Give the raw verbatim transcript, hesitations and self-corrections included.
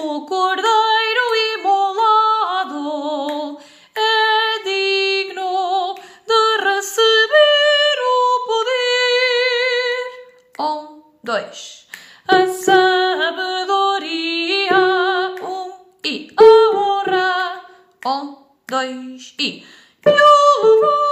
O cordeiro imolado é digno de receber o poder. Um, dois. A sabedoria. Um e a honra. Um, dois e. E o louvor.